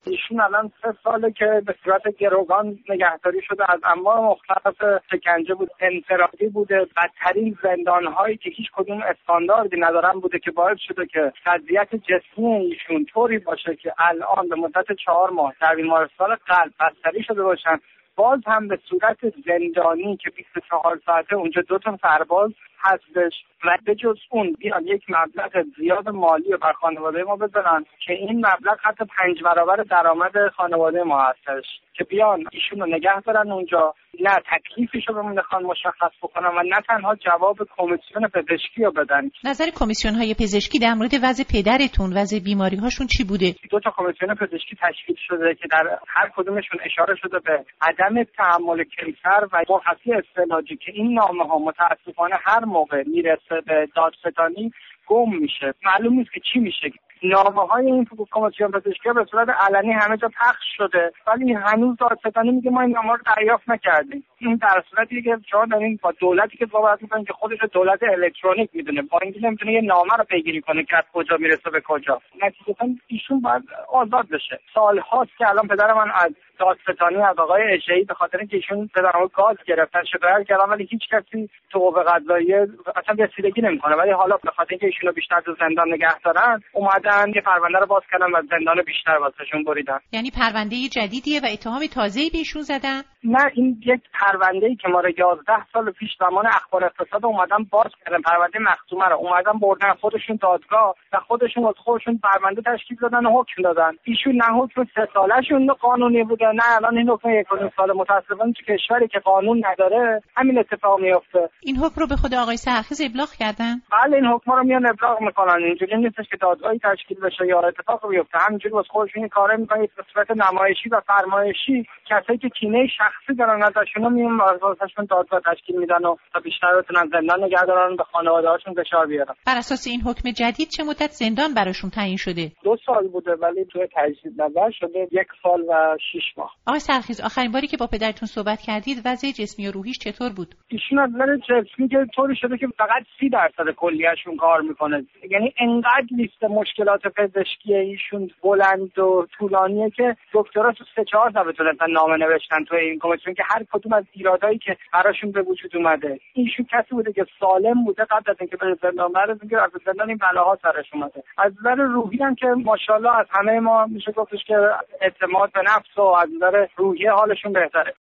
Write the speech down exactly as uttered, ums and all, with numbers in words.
ایشون الان سه ساله که به صورت گروگان نگهداری شده، از انواع مختلف شکنجه بود، انفرادی بوده، بدترین زندان‌هایی که هیچ کدوم استانداردی ندارن بوده که باعث شده که وضعیت جسمی ایشون طوری باشه که الان به مدت چهار ماه در بیمارستان قلب بستری شده باشن. باز هم به صورت زندانی که بیست و چهار ساعته اونجا دو تا سرباز هستش و به جز اون بیان یک مبلغ زیاد مالی بر خانواده ما بذارن که این مبلغ حتی پنج برابر درآمد خانواده ما هستش، که بیان ایشون رو نگه دارن اونجا، نه تکلیفش رو بهمون خان مشخص بکنن و نه تنها جواب کمیسیون پزشکی رو بدن. نظر کمیسیون های پزشکی در مورد وضع پدرتون، وضع بیماری هاشون چی بوده؟ دو تا کمیسیون پزشکی تشکیل شده که در هر کدومشون اشاره شده به عدم تحمل کیفر و مرخصی استعلاجی که این نامه ها متاسفانه هر موقع میرسه به دادستانی گم میشه، معلوم نیست که چی میشه. نامه های این کمیسیون پزشکی به صورت علنی همه جا پخش شده ولی هنوز دادستانی میگه ما این نامه رو دریافت نکردیم. این در صورتی که شما دارین با دولتی که صحبت میکنین که خودش دولت الکترونیک میدونه، با اینکه نمیتونه یه نامه رو پیگیری کنه که از کجا میرسه به کجا. نتیجتا ایشون باید آزاد بشه. سالهاست که الان پدر من از دادستانی از آقای اشعی به خاطر اینکه ایشون پدرم گاز گرفتن شکایت کردن ولی هیچ کسی تو قوه قضاییه اصلا رسیدگی نمیکنه، ولی حالا به خاطر اینکه ایشونو بیشتر تو زندان نگه دارن اومدن یه پرونده رو باز کردن و زندان بیشتر واسهشون بریدن. یعنی پرونده جدیدیه و اتهام تازه‌ای بهشون زدن؟ نه، این یک پرونده‌ای که ما رو یازده سال پیش زمان اخبار اقتصاد اومدن باز کردن، پرونده مختومه رو اومدن بردن خودشون دادگاه و خودشون از خودشون پرونده تشکیل دادن و حکم دادن. ایشون نه حکم سه ساله‌شون قانونی بوده نه الان این حکم یک سال. متأسفانه تو کشوری که قانون نداره همین اتفاق میفته. این حکم رو به خود آقای سرخیز ابلاغ کردن؟ بله، این حکم رو میان ابلاغ میکنن. اینجوری نیستش که دادگاهی تشکیل بشه یا اتفاق بیفته، همینجوری واسه خودشون کارا میکنن به صورت نمایشی و فرمایشی. کسایی که کینه شخصی دارن ازشون میون واسهشون دادگاه تشکیل میدن و تا بیشتر بتونن زندان نگه دارن، به خانواده‌هاشون فشار بیارن. بر اساس این حکم جدید چه مدت زندان براشون تعیین شده؟ دو سال بوده ولی توی تجدید نظر شده یک سال و شش ماه. آقای سرخیز، آخرین باری که با پدرتون صحبت کردید وضع جسمی و روحیش چطور بود؟ ایشون از نظر جسمی که طوری شده که فقط سی درصد کلیه‌شون کار میکنه، یعنی انقدر لیست مشکلات پزشکی ایشون بلند و طولانیه که دکترا تو سه چهار تا بتونن نامه نوشتن تو این کمیسیون که هر کدوم از ایرادایی که براشون به وجود اومده. ایشون کسی بوده که سالم بوده قبل از اینکه به زندان برسه که از زندان این بلاها سرش اومده. از نظر روحی هم که ماشاءالله از همه ما میشه گفتش که اعتماد به نفس و از نظر روحی حالشون بهتره.